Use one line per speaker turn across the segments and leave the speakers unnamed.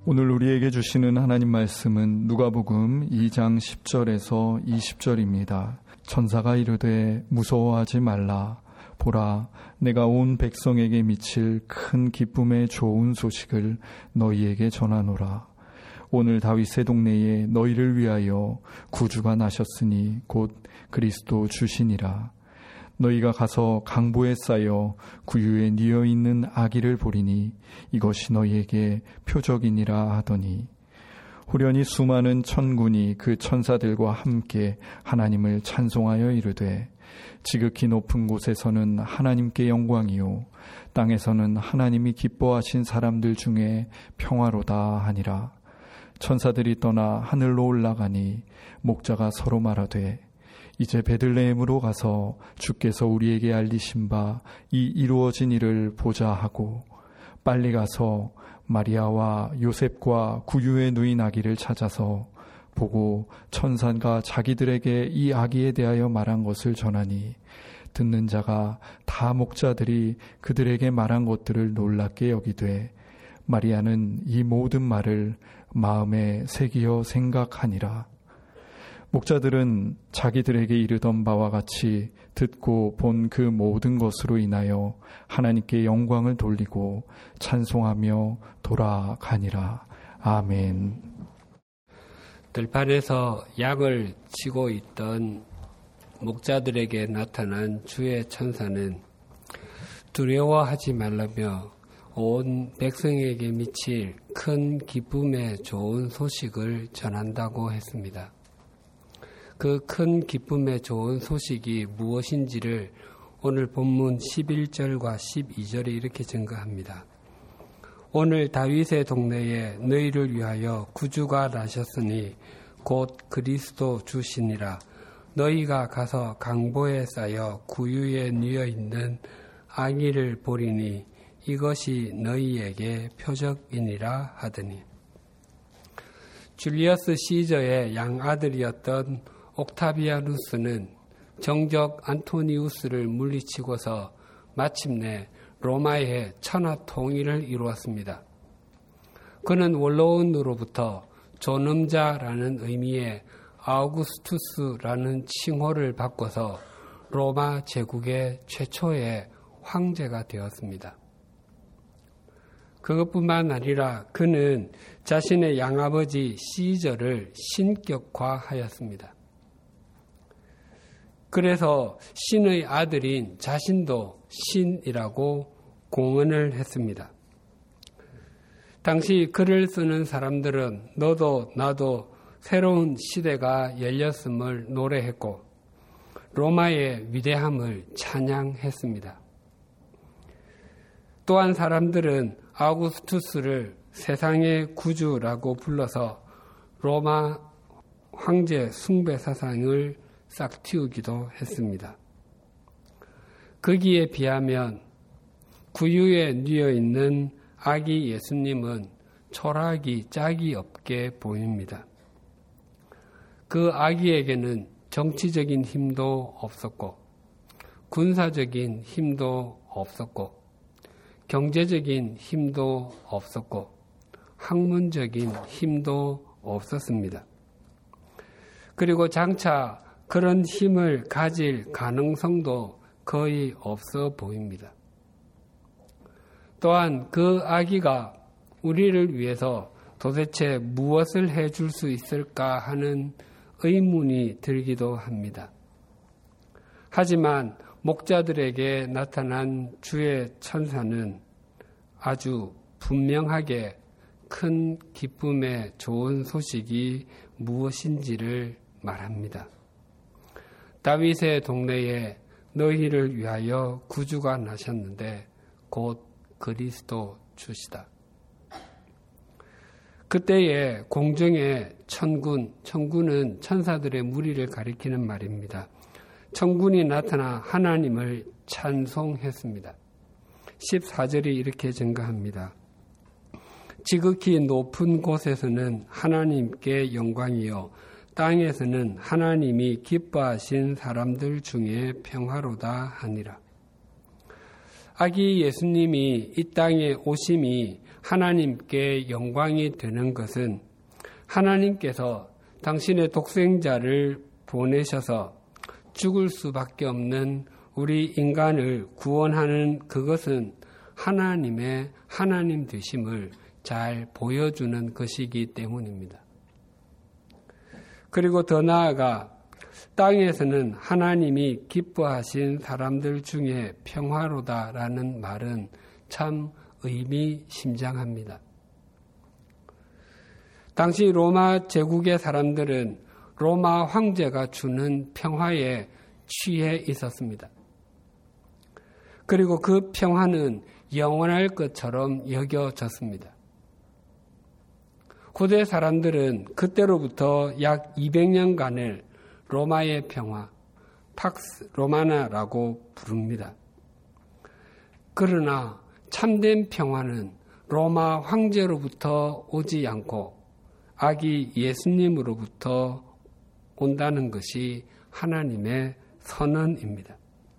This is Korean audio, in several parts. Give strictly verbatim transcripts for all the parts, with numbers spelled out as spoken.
오늘 우리에게 주시는 하나님 말씀은 누가복음 이 장 십 절에서 이십 절입니다. 천사가 이르되 무서워하지 말라. 보라, 내가 온 백성에게 미칠 큰 기쁨의 좋은 소식을 너희에게 전하노라. 오늘 다윗의 동네에 너희를 위하여 구주가 나셨으니 곧 그리스도 주시니라. 너희가 가서 강보에 쌓여 구유에 뉘어 있는 아기를 보리니 이것이 너희에게 표적이니라 하더니, 후련히 수많은 천군이 그 천사들과 함께 하나님을 찬송하여 이르되, 지극히 높은 곳에서는 하나님께 영광이요 땅에서는 하나님이 기뻐하신 사람들 중에 평화로다 하니라. 천사들이 떠나 하늘로 올라가니 목자가 서로 말하되, 이제 베들레헴으로 가서 주께서 우리에게 알리신 바 이 이루어진 일을 보자 하고, 빨리 가서 마리아와 요셉과 구유에 누인 아기를 찾아서 보고 천사가 자기들에게 이 아기에 대하여 말한 것을 전하니, 듣는 자가 다 목자들이 그들에게 말한 것들을 놀랍게 여기되, 마리아는 이 모든 말을 마음에 새기어 생각하니라. 목자들은 자기들에게 이르던 바와 같이 듣고 본 그 모든 것으로 인하여 하나님께 영광을 돌리고 찬송하며 돌아가니라. 아멘.
들판에서 양을 치고 있던 목자들에게 나타난 주의 천사는 두려워하지 말라며 온 백성에게 미칠 큰 기쁨의 좋은 소식을 전한다고 했습니다. 그 큰 기쁨의 좋은 소식이 무엇인지를 오늘 본문 십일 절과 십이 절에 이렇게 증거합니다. 오늘 다윗의 동네에 너희를 위하여 구주가 나셨으니 곧 그리스도 주시니라. 너희가 가서 강보에 쌓여 구유에 뉘어 있는 아기를 보리니 이것이 너희에게 표적이니라 하더니, 줄리어스 시저의 양아들이었던 옥타비아누스는 정적 안토니우스를 물리치고서 마침내 로마의 천하 통일을 이루었습니다. 그는 원로원으로부터 존엄자라는 의미의 아우구스투스라는 칭호를 바꿔서 로마 제국의 최초의 황제가 되었습니다. 그것뿐만 아니라 그는 자신의 양아버지 시저를 신격화하였습니다. 그래서 신의 아들인 자신도 신이라고 공언을 했습니다. 당시 글을 쓰는 사람들은 너도 나도 새로운 시대가 열렸음을 노래했고 로마의 위대함을 찬양했습니다. 또한 사람들은 아우구스투스를 세상의 구주라고 불러서 로마 황제 숭배 사상을 싹 틔우기도 했습니다. 거기에 비하면 구유에 뉘어 있는 아기 예수님은 초라하기 짝이 없게 보입니다. 그 아기에게는 정치적인 힘도 없었고, 군사적인 힘도 없었고, 경제적인 힘도 없었고, 학문적인 힘도 없었습니다. 그리고 장차 그런 힘을 가질 가능성도 거의 없어 보입니다. 또한 그 아기가 우리를 위해서 도대체 무엇을 해줄 수 있을까 하는 의문이 들기도 합니다. 하지만 목자들에게 나타난 주의 천사는 아주 분명하게 큰 기쁨의 좋은 소식이 무엇인지를 말합니다. 다윗의 동네에 너희를 위하여 구주가 나셨는데 곧 그리스도 주시다. 그때에 공중에 천군, 천군은 천사들의 무리를 가리키는 말입니다. 천군이 나타나 하나님을 찬송했습니다. 십사 절이 이렇게 증가합니다. 지극히 높은 곳에서는 하나님께 영광이요 땅에서는 하나님이 기뻐하신 사람들 중에 평화로다 하니라. 아기 예수님이 이 땅에 오심이 하나님께 영광이 되는 것은 하나님께서 당신의 독생자를 보내셔서 죽을 수밖에 없는 우리 인간을 구원하는 그것은 하나님의 하나님 되심을 잘 보여주는 것이기 때문입니다. 그리고 더 나아가 땅에서는 하나님이 기뻐하신 사람들 중에 평화로다라는 말은 참 의미심장합니다. 당시 로마 제국의 사람들은 로마 황제가 주는 평화에 취해 있었습니다. 그리고 그 평화는 영원할 것처럼 여겨졌습니다. 고대 사람들은 그때로부터 약 이백 년간을 로마의 평화, 팍스 로마나라고 부릅니다. 그러나 참된 평화는 로마 황제로부터 오지 않고 아기 예수님으로부터 온다는 것이 하나님의 선언입니다.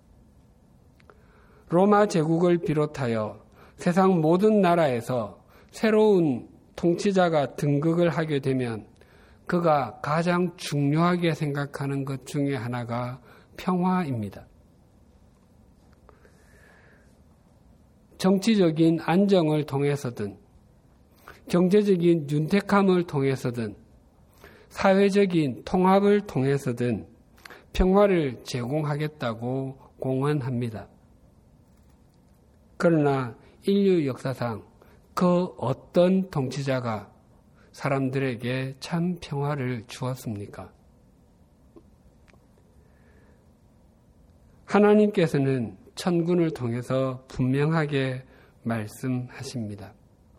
로마 제국을 비롯하여 세상 모든 나라에서 새로운 통치자가 등극을 하게 되면 그가 가장 중요하게 생각하는 것 중에 하나가 평화입니다. 정치적인 안정을 통해서든 경제적인 윤택함을 통해서든 사회적인 통합을 통해서든 평화를 제공하겠다고 공언합니다. 그러나 인류 역사상 그 어떤 통치자가 사람들에게 참 평화를 주었습니까? 하나님께서는 천군을 통해서 분명하게 말씀하십니다.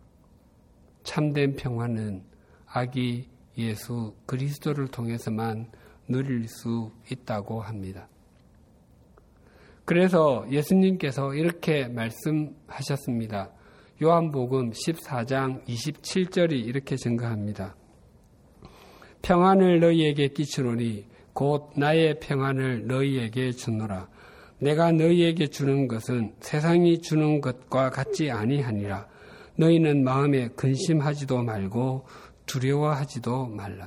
참된 평화는 아기 예수 그리스도를 통해서만 누릴 수 있다고 합니다. 그래서 예수님께서 이렇게 말씀하셨습니다. 요한복음 십사 장 이십칠 절이 이렇게 증거합니다. 평안을 너희에게 끼치노니 곧 나의 평안을 너희에게 주노라. 내가 너희에게 주는 것은 세상이 주는 것과 같지 아니하니라. 너희는 마음에 근심하지도 말고 두려워하지도 말라.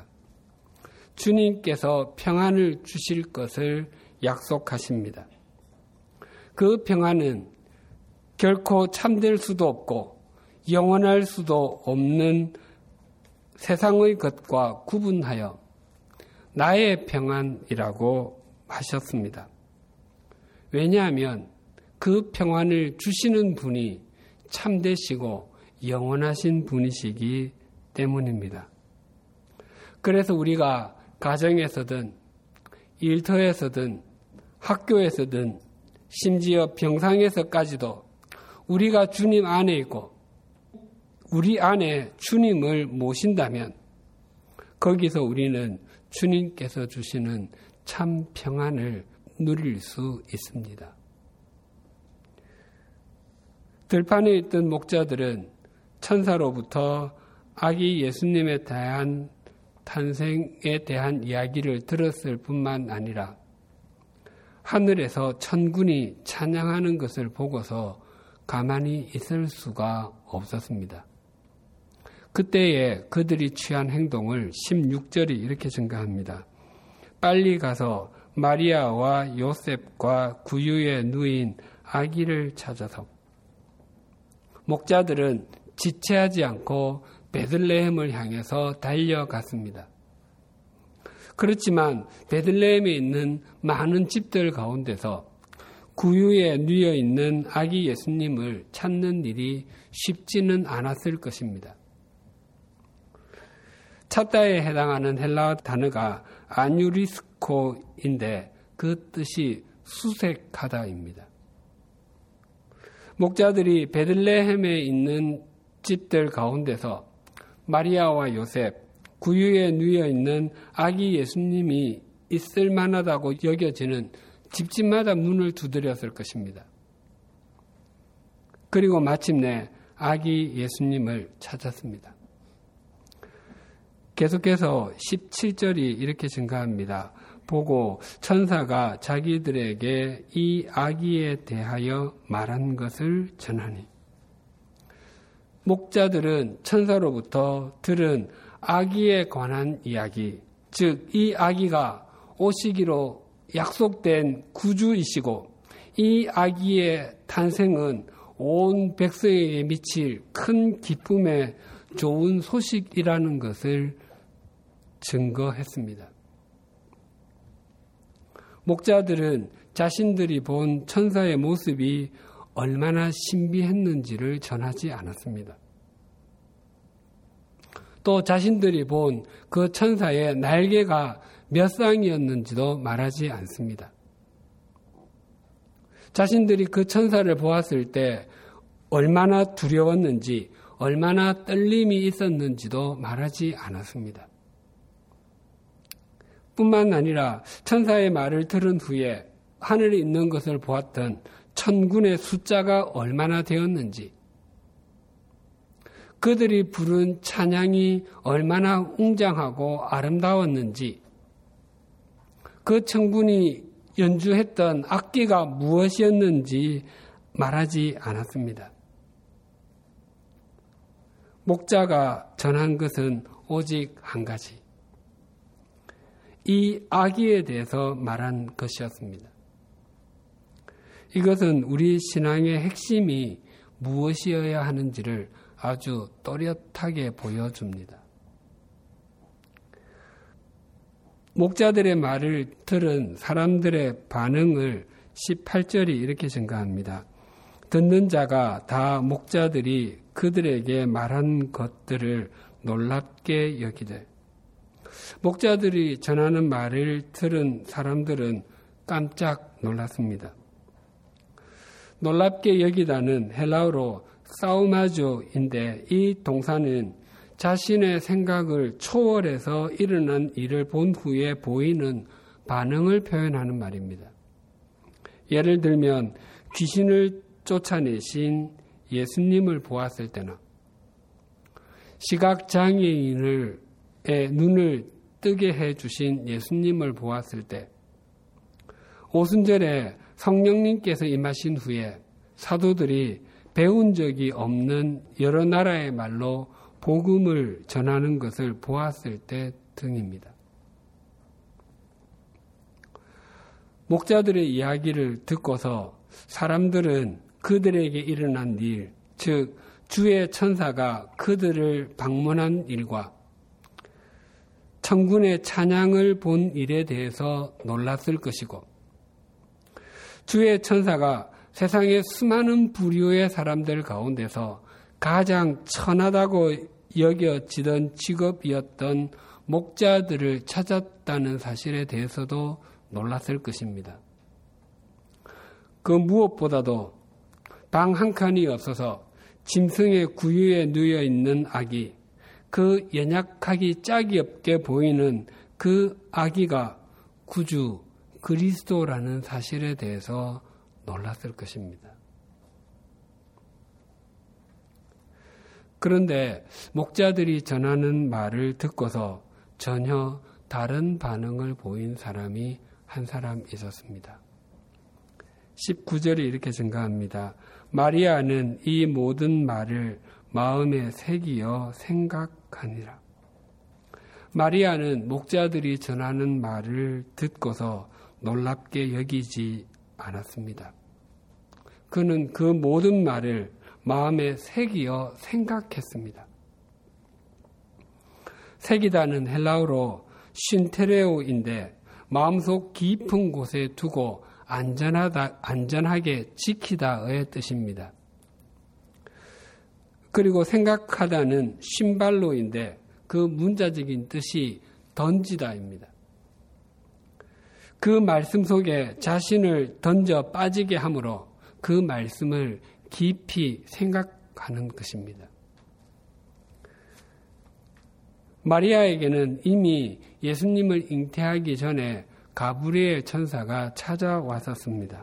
주님께서 평안을 주실 것을 약속하십니다. 그 평안은 결코 참될 수도 없고 영원할 수도 없는 세상의 것과 구분하여 나의 평안이라고 하셨습니다. 왜냐하면 그 평안을 주시는 분이 참되시고 영원하신 분이시기 때문입니다. 그래서 우리가 가정에서든 일터에서든 학교에서든 심지어 병상에서까지도 우리가 주님 안에 있고 우리 안에 주님을 모신다면 거기서 우리는 주님께서 주시는 참 평안을 누릴 수 있습니다. 들판에 있던 목자들은 천사로부터 아기 예수님에 대한 탄생에 대한 이야기를 들었을 뿐만 아니라 하늘에서 천군이 찬양하는 것을 보고서 가만히 있을 수가 없었습니다. 그때에 그들이 취한 행동을 십육 절이 이렇게 증가합니다. 빨리 가서 마리아와 요셉과 구유에 누인 아기를 찾아서 목자들은 지체하지 않고 베들레헴을 향해서 달려갔습니다. 그렇지만 베들레헴에 있는 많은 집들 가운데서 구유에 누워 있는 아기 예수님을 찾는 일이 쉽지는 않았을 것입니다. 찾다에 해당하는 헬라어 단어가 아뉴리스코인데 그 뜻이 수색하다입니다. 목자들이 베들레헴에 있는 집들 가운데서 마리아와 요셉, 구유에 누워 있는 아기 예수님이 있을 만하다고 여겨지는 집집마다 문을 두드렸을 것입니다. 그리고 마침내 아기 예수님을 찾았습니다. 계속해서 십칠 절이 이렇게 증가합니다. 보고 천사가 자기들에게 이 아기에 대하여 말한 것을 전하니. 목자들은 천사로부터 들은 아기에 관한 이야기, 즉 이 아기가 오시기로 약속된 구주이시고 이 아기의 탄생은 온 백성에게 미칠 큰 기쁨의 좋은 소식이라는 것을 증거했습니다. 목자들은 자신들이 본 천사의 모습이 얼마나 신비했는지를 전하지 않았습니다. 또 자신들이 본 그 천사의 날개가 몇 쌍이었는지도 말하지 않습니다. 자신들이 그 천사를 보았을 때 얼마나 두려웠는지, 얼마나 떨림이 있었는지도 말하지 않았습니다. 뿐만 아니라 천사의 말을 들은 후에 하늘에 있는 것을 보았던 천군의 숫자가 얼마나 되었는지, 그들이 부른 찬양이 얼마나 웅장하고 아름다웠는지, 그 천군이 연주했던 악기가 무엇이었는지 말하지 않았습니다. 목자가 전한 것은 오직 한 가지, 이 아기에 대해서 말한 것이었습니다. 이것은 우리 신앙의 핵심이 무엇이어야 하는지를 아주 또렷하게 보여줍니다. 목자들의 말을 들은 사람들의 반응을 십팔 절이 이렇게 증가합니다. 듣는 자가 다 목자들이 그들에게 말한 것들을 놀랍게 여기되, 목자들이 전하는 말을 들은 사람들은 깜짝 놀랐습니다. 놀랍게 여기다는 헬라어로 사우마조인데 이 동사는 자신의 생각을 초월해서 일어난 일을 본 후에 보이는 반응을 표현하는 말입니다. 예를 들면 귀신을 쫓아내신 예수님을 보았을 때나 시각장애인의 눈을 뜨게 해주신 예수님을 보았을 때, 오순절에 성령님께서 임하신 후에 사도들이 배운 적이 없는 여러 나라의 말로 복음을 전하는 것을 보았을 때 등입니다. 목자들의 이야기를 듣고서 사람들은 그들에게 일어난 일, 즉 주의 천사가 그들을 방문한 일과 천군의 찬양을 본 일에 대해서 놀랐을 것이고, 주의 천사가 세상의 수많은 부류의 사람들 가운데서 가장 천하다고 여겨지던 직업이었던 목자들을 찾았다는 사실에 대해서도 놀랐을 것입니다. 그 무엇보다도 방 한 칸이 없어서 짐승의 구유에 누워 있는 아기, 그 연약하기 짝이 없게 보이는 그 아기가 구주 그리스도라는 사실에 대해서 놀랐을 것입니다. 그런데 목자들이 전하는 말을 듣고서 전혀 다른 반응을 보인 사람이 한 사람 있었습니다. 십구 절이 이렇게 증가합니다. 마리아는 이 모든 말을 마음에 새기어 생각하니라. 마리아는 목자들이 전하는 말을 듣고서 놀랍게 여기지 않았습니다. 그는 그 모든 말을 마음에 새기어 생각했습니다. 새기다는 헬라어로 신테레오인데 마음속 깊은 곳에 두고 안전하다, 안전하게 지키다의 뜻입니다. 그리고 생각하다는 신발로인데 그 문자적인 뜻이 던지다입니다. 그 말씀 속에 자신을 던져 빠지게 함으로 그 말씀을 깊이 생각하는 것입니다. 마리아에게는 이미 예수님을 잉태하기 전에 가브리엘 천사가 찾아왔었습니다.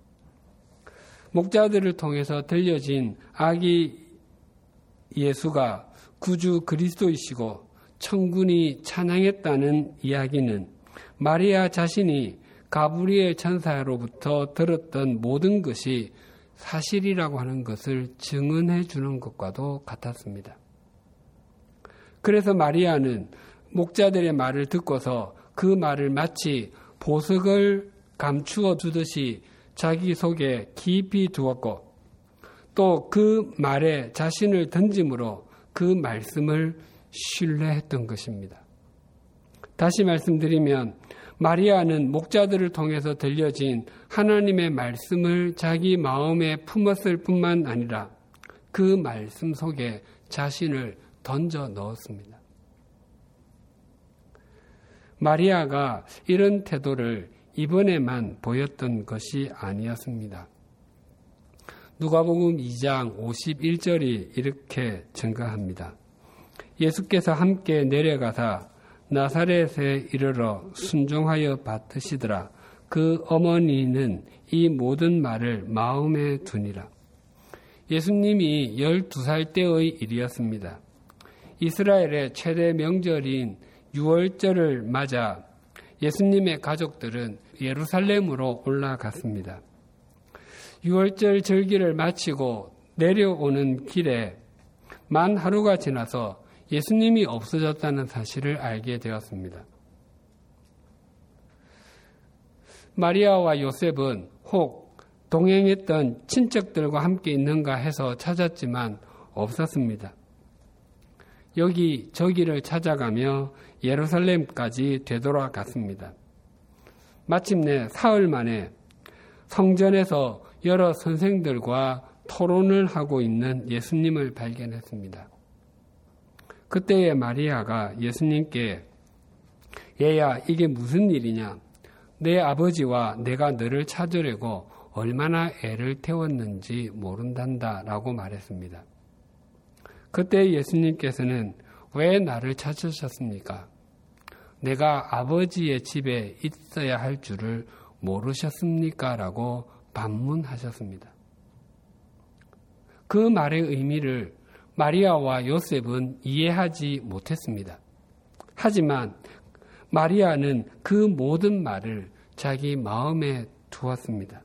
목자들을 통해서 들려진 아기 예수가 구주 그리스도이시고 천군이 찬양했다는 이야기는 마리아 자신이 가브리엘 천사로부터 들었던 모든 것이 사실이라고 하는 것을 증언해 주는 것과도 같았습니다. 그래서 마리아는 목자들의 말을 듣고서 그 말을 마치 보석을 감추어 두듯이 자기 속에 깊이 두었고 또 그 말에 자신을 던짐으로 그 말씀을 신뢰했던 것입니다. 다시 말씀드리면 마리아는 목자들을 통해서 들려진 하나님의 말씀을 자기 마음에 품었을 뿐만 아니라 그 말씀 속에 자신을 던져 넣었습니다. 마리아가 이런 태도를 이번에만 보였던 것이 아니었습니다. 누가복음 이 장 오십일 절이 이렇게 증가합니다. 예수께서 함께 내려가사 나사렛에 이르러 순종하여 받으시더라. 그 어머니는 이 모든 말을 마음에 두니라. 예수님이 열두 살 때의 일이었습니다. 이스라엘의 최대 명절인 유월절을 맞아 예수님의 가족들은 예루살렘으로 올라갔습니다. 유월절 절기를 마치고 내려오는 길에 만 하루가 지나서 예수님이 없어졌다는 사실을 알게 되었습니다. 마리아와 요셉은 혹 동행했던 친척들과 함께 있는가 해서 찾았지만 없었습니다. 여기 저기를 찾아가며 예루살렘까지 되돌아갔습니다. 마침내 사흘 만에 성전에서 여러 선생들과 토론을 하고 있는 예수님을 발견했습니다. 그때에 마리아가 예수님께 얘야 이게 무슨 일이냐? 내 아버지와 내가 너를 찾으려고 얼마나 애를 태웠는지 모른단다 라고 말했습니다. 그때 예수님께서는 왜 나를 찾으셨습니까? 내가 아버지의 집에 있어야 할 줄을 모르셨습니까? 라고 반문하셨습니다. 그 말의 의미를 마리아와 요셉은 이해하지 못했습니다. 하지만 마리아는 그 모든 말을 자기 마음에 두었습니다.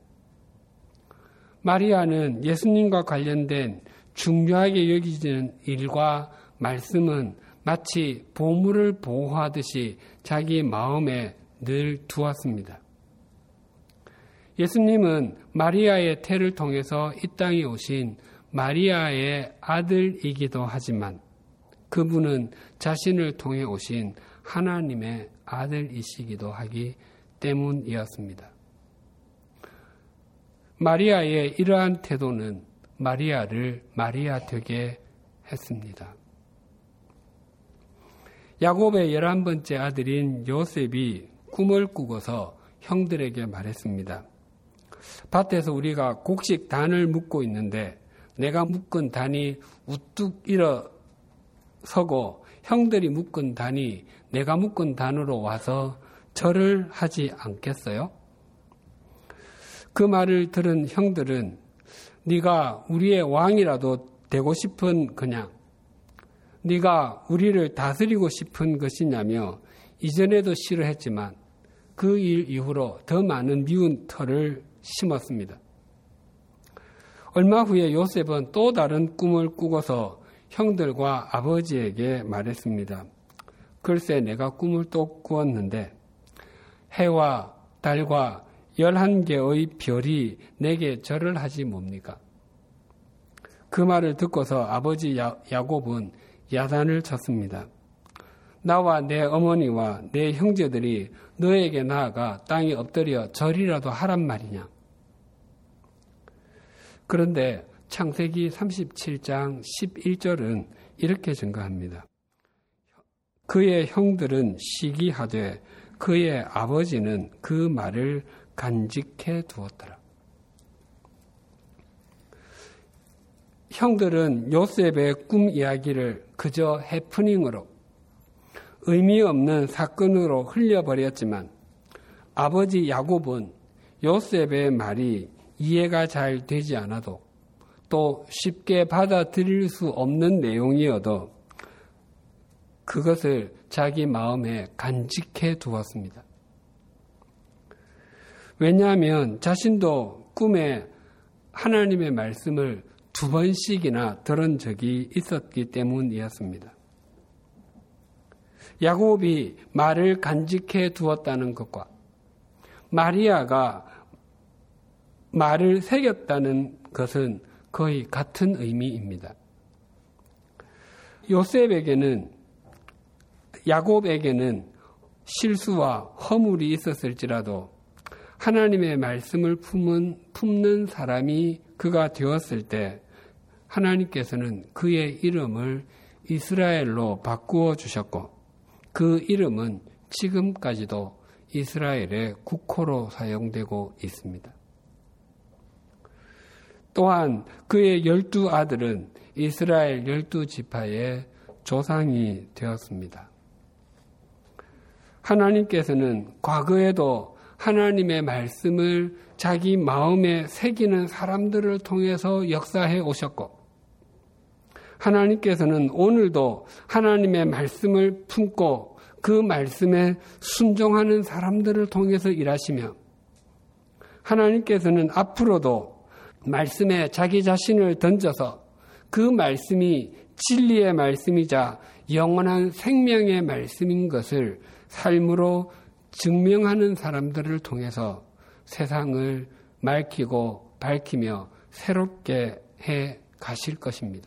마리아는 예수님과 관련된 중요하게 여기지는 일과 말씀은 마치 보물을 보호하듯이 자기 마음에 늘 두었습니다. 예수님은 마리아의 태를 통해서 이 땅에 오신 마리아의 아들이기도 하지만 그분은 자신을 통해 오신 하나님의 아들이시기도 하기 때문이었습니다. 마리아의 이러한 태도는 마리아를 마리아 되게 했습니다. 야곱의 열한 번째 아들인 요셉이 꿈을 꾸고서 형들에게 말했습니다. 밭에서 우리가 곡식 단을 묶고 있는데 내가 묶은 단이 우뚝 일어서고 형들이 묶은 단이 내가 묶은 단으로 와서 절을 하지 않겠어요? 그 말을 들은 형들은 네가 우리의 왕이라도 되고 싶은 거냐? 네가 우리를 다스리고 싶은 것이냐며 이전에도 싫어했지만 그 일 이후로 더 많은 미운 털을 심었습니다. 얼마 후에 요셉은 또 다른 꿈을 꾸고서 형들과 아버지에게 말했습니다. 글쎄 내가 꿈을 또 꾸었는데 해와 달과 열한 개의 별이 내게 절을 하지 뭡니까? 그 말을 듣고서 아버지 야, 야곱은 야단을 쳤습니다. 나와 내 어머니와 내 형제들이 너에게 나아가 땅에 엎드려 절이라도 하란 말이냐? 그런데 창세기 삼십칠 장 십일 절은 이렇게 증가합니다. 그의 형들은 시기하되 그의 아버지는 그 말을 간직해 두었더라. 형들은 요셉의 꿈 이야기를 그저 해프닝으로 의미 없는 사건으로 흘려버렸지만 아버지 야곱은 요셉의 말이 이해가 잘 되지 않아도 또 쉽게 받아들일 수 없는 내용이어도 그것을 자기 마음에 간직해 두었습니다. 왜냐하면 자신도 꿈에 하나님의 말씀을 두 번씩이나 들은 적이 있었기 때문이었습니다. 야곱이 말을 간직해 두었다는 것과 마리아가 말을 새겼다는 것은 거의 같은 의미입니다. 요셉에게는, 야곱에게는 실수와 허물이 있었을지라도 하나님의 말씀을 품은, 품는 사람이 그가 되었을 때 하나님께서는 그의 이름을 이스라엘로 바꾸어 주셨고 그 이름은 지금까지도 이스라엘의 국호로 사용되고 있습니다. 또한 그의 열두 아들은 이스라엘 열두 지파의 조상이 되었습니다. 하나님께서는 과거에도 하나님의 말씀을 자기 마음에 새기는 사람들을 통해서 역사해 오셨고 하나님께서는 오늘도 하나님의 말씀을 품고 그 말씀에 순종하는 사람들을 통해서 일하시며 하나님께서는 앞으로도 말씀에 자기 자신을 던져서 그 말씀이 진리의 말씀이자 영원한 생명의 말씀인 것을 삶으로 증명하는 사람들을 통해서 세상을 맑히고 밝히며 새롭게 해 가실 것입니다.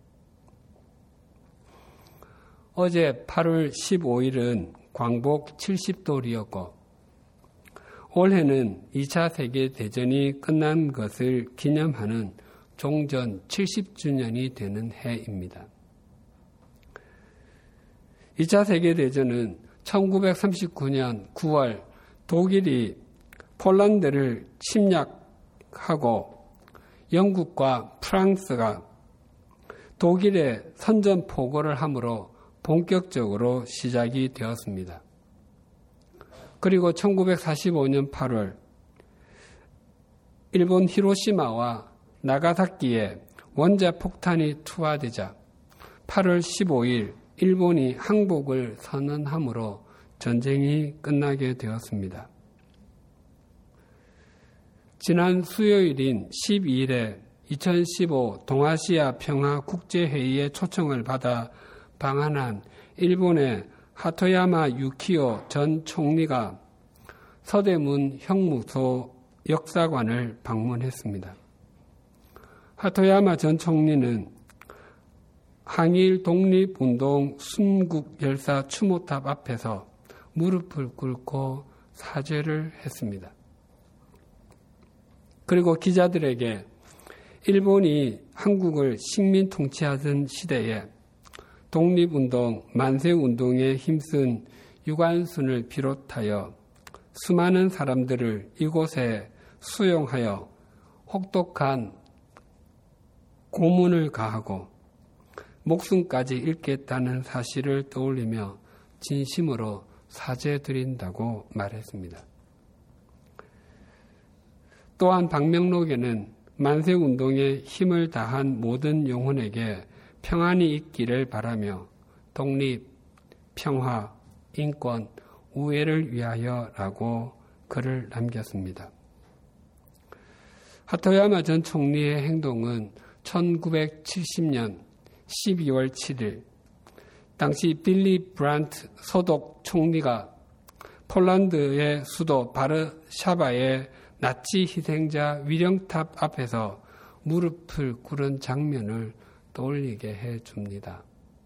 어제 팔월 십오일은 광복 칠십 돌이었고 올해는 이 차 세계대전이 끝난 것을 기념하는 종전 칠십 주년이 되는 해입니다. 이 차 세계대전은 천구백삼십구년 구월 독일이 폴란드를 침략하고 영국과 프랑스가 독일에 선전포고를 함으로 본격적으로 시작이 되었습니다. 그리고 천구백사십오년 팔월 일본 히로시마와 나가사키에 원자폭탄이 투하되자 팔월 십오일 일본이 항복을 선언함으로 전쟁이 끝나게 되었습니다. 지난 수요일인 십이일에 이천십오 동아시아 평화국제회의의 초청을 받아 방한한 일본의 하토야마 유키오 전 총리가 서대문 형무소 역사관을 방문했습니다. 하토야마 전 총리는 항일 독립운동 순국 열사 추모탑 앞에서 무릎을 꿇고 사죄를 했습니다. 그리고 기자들에게 일본이 한국을 식민 통치하던 시대에 독립운동, 만세운동에 힘쓴 유관순을 비롯하여 수많은 사람들을 이곳에 수용하여 혹독한 고문을 가하고 목숨까지 잃겠다는 사실을 떠올리며 진심으로 사죄드린다고 말했습니다. 또한 방명록에는 만세운동에 힘을 다한 모든 영혼에게 평안이 있기를 바라며 독립, 평화, 인권, 우애를 위하여라고 글을 남겼습니다. 하토야마 전 총리의 행동은 천구백칠십년 십이월 칠일 당시 빌리 브란트 소독 총리가 폴란드의 수도 바르샤바의 나치 희생자 위령탑 앞에서 무릎을 꿇은 장면을 떠올리게 해줍니다.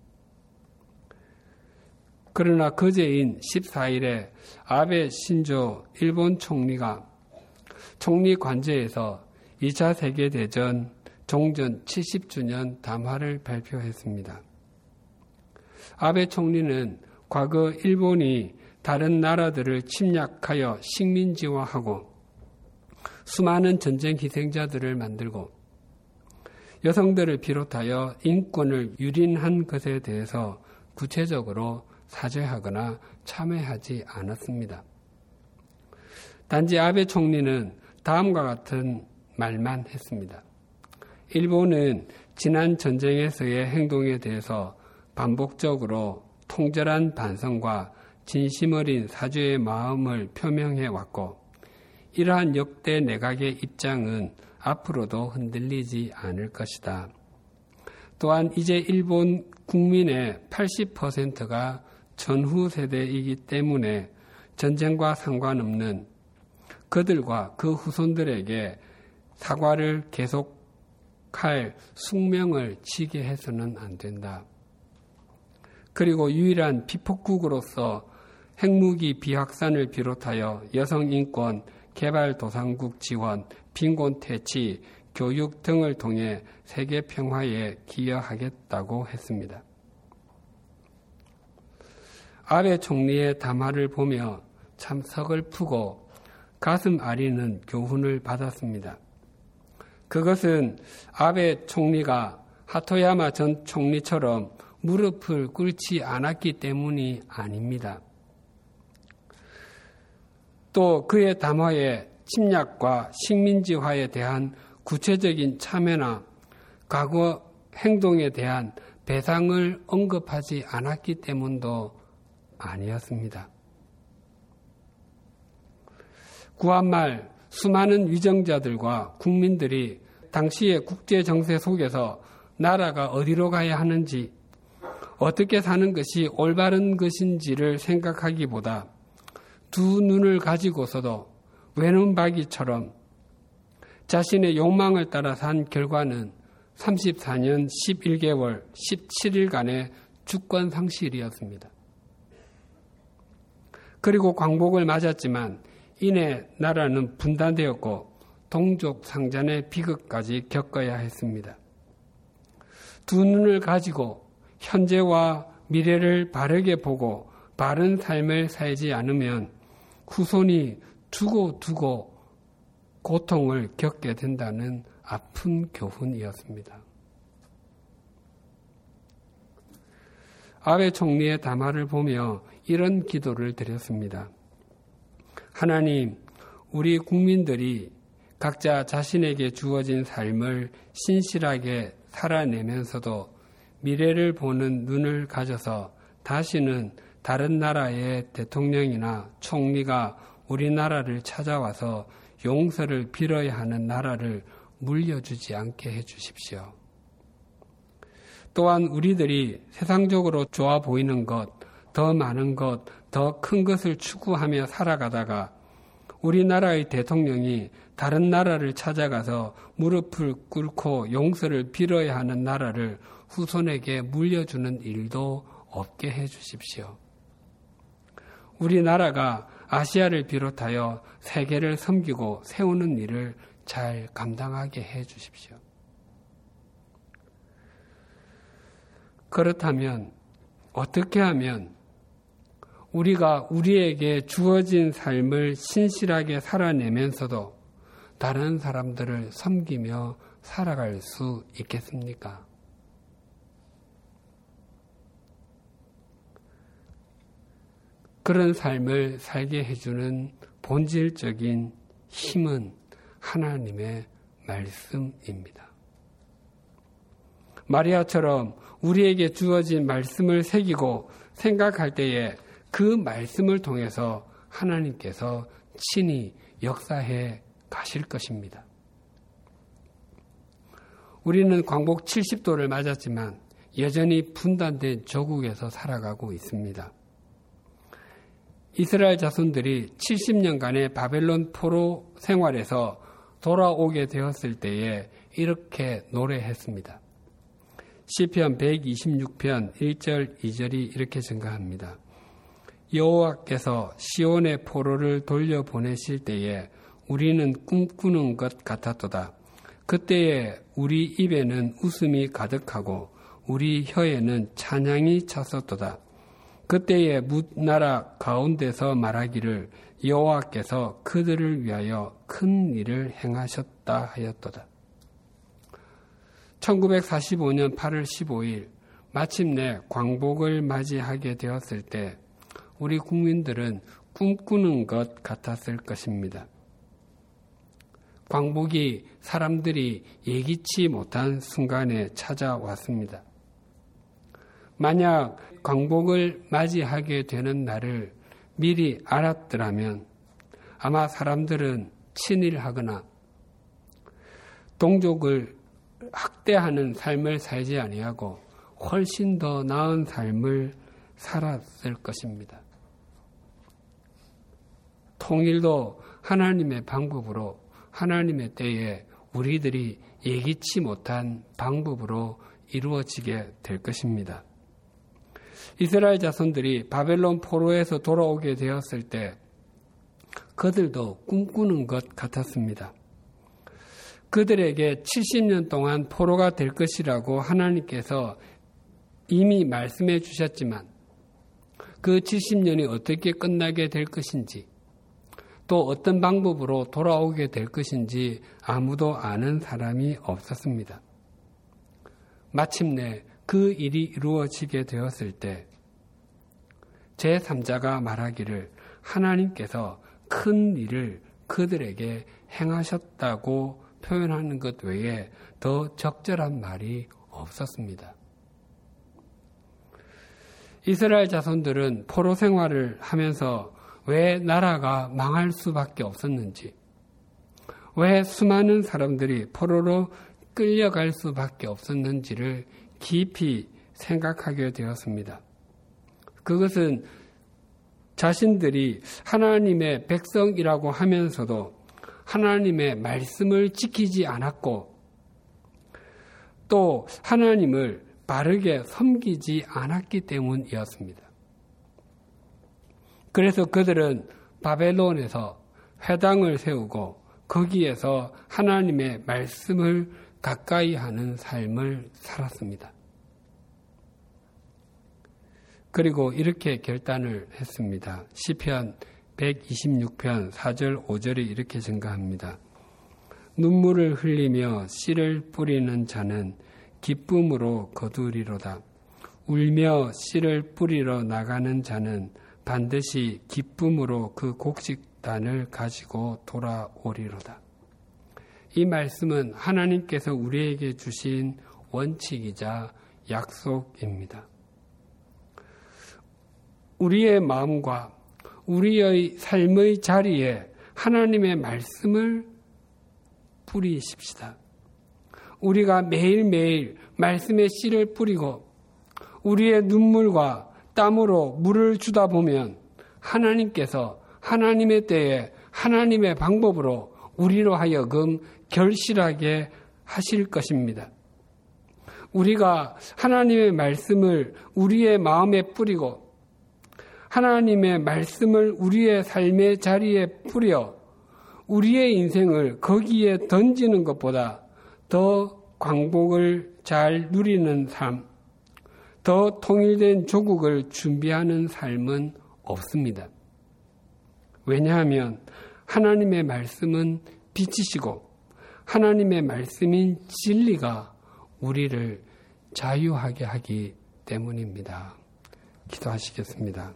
그러나 그제인 십사일에 아베 신조 일본 총리가 총리 관저에서 이 차 세계대전 종전 칠십 주년 담화를 발표했습니다. 아베 총리는 과거 일본이 다른 나라들을 침략하여 식민지화하고 수많은 전쟁 희생자들을 만들고 여성들을 비롯하여 인권을 유린한 것에 대해서 구체적으로 사죄하거나 참회하지 않았습니다. 단지 아베 총리는 다음과 같은 말만 했습니다. 일본은 지난 전쟁에서의 행동에 대해서 반복적으로 통절한 반성과 진심 어린 사죄의 마음을 표명해 왔고 이러한 역대 내각의 입장은 앞으로도 흔들리지 않을 것이다. 또한 이제 일본 국민의 팔십 퍼센트가 전후 세대이기 때문에 전쟁과 상관없는 그들과 그 후손들에게 사과를 계속할 숙명을 지게 해서는 안 된다. 그리고 유일한 비폭국으로서 핵무기 비확산을 비롯하여 여성인권, 개발도상국 지원, 빈곤 퇴치, 교육 등을 통해 세계 평화에 기여하겠다고 했습니다. 아베 총리의 담화를 보며 참 서글프고 가슴 아리는 교훈을 받았습니다. 그것은 아베 총리가 하토야마 전 총리처럼 무릎을 꿇지 않았기 때문이 아닙니다. 또 그의 담화에 침략과 식민지화에 대한 구체적인 참여나 과거 행동에 대한 배상을 언급하지 않았기 때문도 아니었습니다. 구한말 수많은 위정자들과 국민들이 당시의 국제 정세 속에서 나라가 어디로 가야 하는지, 어떻게 사는 것이 올바른 것인지를 생각하기보다 두 눈을 가지고서도 외눈박이처럼 자신의 욕망을 따라 산 결과는 삼십사 년 십일 개월 십칠 일간의 주권 상실이었습니다. 그리고 광복을 맞았지만 이내 나라는 분단되었고 동족 상잔의 비극까지 겪어야 했습니다. 두 눈을 가지고 현재와 미래를 바르게 보고 바른 삶을 살지 않으면 후손이 두고 두고 고통을 겪게 된다는 아픈 교훈이었습니다. 아베 총리의 담화를 보며 이런 기도를 드렸습니다. 하나님, 우리 국민들이 각자 자신에게 주어진 삶을 신실하게 살아내면서도 미래를 보는 눈을 가져서 다시는 다른 나라의 대통령이나 총리가 우리나라를 찾아와서 용서를 빌어야 하는 나라를 물려주지 않게 해주십시오. 또한 우리들이 세상적으로 좋아 보이는 것, 더 많은 것, 더 큰 것을 추구하며 살아가다가 우리나라의 대통령이 다른 나라를 찾아가서 무릎을 꿇고 용서를 빌어야 하는 나라를 후손에게 물려주는 일도 없게 해주십시오. 우리나라가 아시아를 비롯하여 세계를 섬기고 세우는 일을 잘 감당하게 해주십시오. 그렇다면 어떻게 하면 우리가 우리에게 주어진 삶을 신실하게 살아내면서도 다른 사람들을 섬기며 살아갈 수 있겠습니까? 그런 삶을 살게 해주는 본질적인 힘은 하나님의 말씀입니다. 마리아처럼 우리에게 주어진 말씀을 새기고 생각할 때에 그 말씀을 통해서 하나님께서 친히 역사해 가실 것입니다. 우리는 광복 칠십 도를 맞았지만 여전히 분단된 조국에서 살아가고 있습니다. 이스라엘 자손들이 칠십 년간의 바벨론 포로 생활에서 돌아오게 되었을 때에 이렇게 노래했습니다. 시편 백이십육 편 일 절 이 절이 이렇게 증가합니다. 여호와께서 시온의 포로를 돌려보내실 때에 우리는 꿈꾸는 것 같았도다. 그때에 우리 입에는 웃음이 가득하고 우리 혀에는 찬양이 찼었도다. 그때에 뭇나라 가운데서 말하기를 여호와께서 그들을 위하여 큰 일을 행하셨다 하였도다. 천구백사십오 년 팔월 십오일 마침내 광복을 맞이하게 되었을 때 우리 국민들은 꿈꾸는 것 같았을 것입니다. 광복이 사람들이 예기치 못한 순간에 찾아왔습니다. 만약 광복을 맞이하게 되는 날을 미리 알았더라면 아마 사람들은 친일하거나 동족을 학대하는 삶을 살지 아니하고 훨씬 더 나은 삶을 살았을 것입니다. 통일도 하나님의 방법으로, 하나님의 때에 우리들이 예기치 못한 방법으로 이루어지게 될 것입니다. 이스라엘 자손들이 바벨론 포로에서 돌아오게 되었을 때 그들도 꿈꾸는 것 같았습니다. 그들에게 칠십 년 동안 포로가 될 것이라고 하나님께서 이미 말씀해 주셨지만 그 칠십 년이 어떻게 끝나게 될 것인지 또 어떤 방법으로 돌아오게 될 것인지 아무도 아는 사람이 없었습니다. 마침내 그 일이 이루어지게 되었을 때 제삼자가 말하기를 하나님께서 큰 일을 그들에게 행하셨다고 표현하는 것 외에 더 적절한 말이 없었습니다. 이스라엘 자손들은 포로 생활을 하면서 왜 나라가 망할 수밖에 없었는지, 왜 수많은 사람들이 포로로 끌려갈 수밖에 없었는지를 깊이 생각하게 되었습니다. 그것은 자신들이 하나님의 백성이라고 하면서도 하나님의 말씀을 지키지 않았고 또 하나님을 바르게 섬기지 않았기 때문이었습니다. 그래서 그들은 바벨론에서 회당을 세우고 거기에서 하나님의 말씀을 가까이 하는 삶을 살았습니다. 그리고 이렇게 결단을 했습니다. 시편 백이십육 편 사 절 오 절이 이렇게 증가합니다. 눈물을 흘리며 씨를 뿌리는 자는 기쁨으로 거두리로다. 울며 씨를 뿌리러 나가는 자는 반드시 기쁨으로 그 곡식단을 가지고 돌아오리로다. 이 말씀은 하나님께서 우리에게 주신 원칙이자 약속입니다. 우리의 마음과 우리의 삶의 자리에 하나님의 말씀을 뿌리십시다. 우리가 매일매일 말씀의 씨를 뿌리고 우리의 눈물과 땀으로 물을 주다 보면 하나님께서 하나님의 때에 하나님의 방법으로 우리로 하여금 결실하게 하실 것입니다. 우리가 하나님의 말씀을 우리의 마음에 뿌리고 하나님의 말씀을 우리의 삶의 자리에 뿌려 우리의 인생을 거기에 던지는 것보다 더 광복을 잘 누리는 삶, 더 통일된 조국을 준비하는 삶은 없습니다. 왜냐하면 하나님의 말씀은 빛이시고 하나님의 말씀인 진리가 우리를 자유하게 하기 때문입니다. 기도하시겠습니다.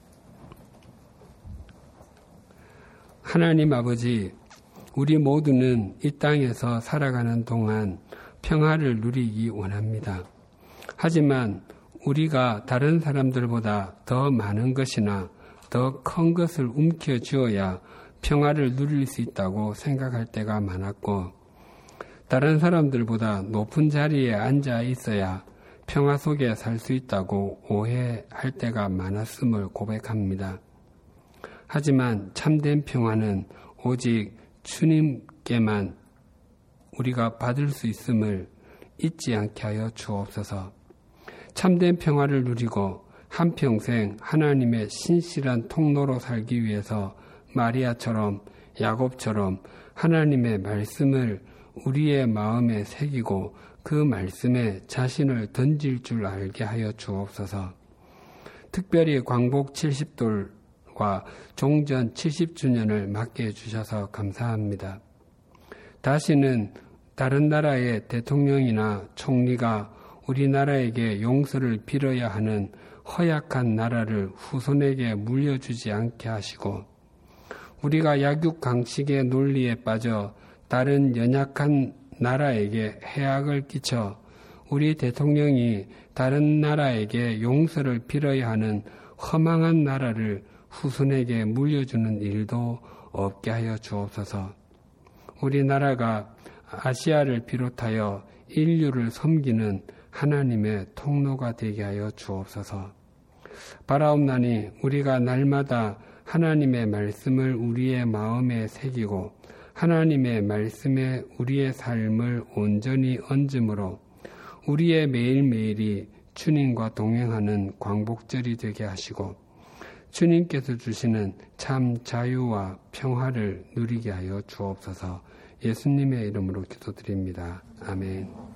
하나님 아버지, 우리 모두는 이 땅에서 살아가는 동안 평화를 누리기 원합니다. 하지만 우리가 다른 사람들보다 더 많은 것이나 더 큰 것을 움켜쥐어야 평화를 누릴 수 있다고 생각할 때가 많았고, 다른 사람들보다 높은 자리에 앉아 있어야 평화 속에 살 수 있다고 오해할 때가 많았음을 고백합니다. 하지만 참된 평화는 오직 주님께만 우리가 받을 수 있음을 잊지 않게 하여 주옵소서. 참된 평화를 누리고 한평생 하나님의 신실한 통로로 살기 위해서 마리아처럼 야곱처럼 하나님의 말씀을 우리의 마음에 새기고 그 말씀에 자신을 던질 줄 알게 하여 주옵소서. 특별히 광복 칠십 돌과 종전 칠십 주년을 맞게 해주셔서 감사합니다. 다시는 다른 나라의 대통령이나 총리가 우리나라에게 용서를 빌어야 하는 허약한 나라를 후손에게 물려주지 않게 하시고, 우리가 약육강식의 논리에 빠져 다른 연약한 나라에게 해악을 끼쳐 우리 대통령이 다른 나라에게 용서를 빌어야 하는 허망한 나라를 후손에게 물려주는 일도 없게 하여 주옵소서. 우리나라가 아시아를 비롯하여 인류를 섬기는 하나님의 통로가 되게 하여 주옵소서. 바라옵나니 우리가 날마다 하나님의 말씀을 우리의 마음에 새기고 하나님의 말씀에 우리의 삶을 온전히 얹음으로 우리의 매일매일이 주님과 동행하는 광복절이 되게 하시고 주님께서 주시는 참 자유와 평화를 누리게 하여 주옵소서. 예수님의 이름으로 기도드립니다. 아멘.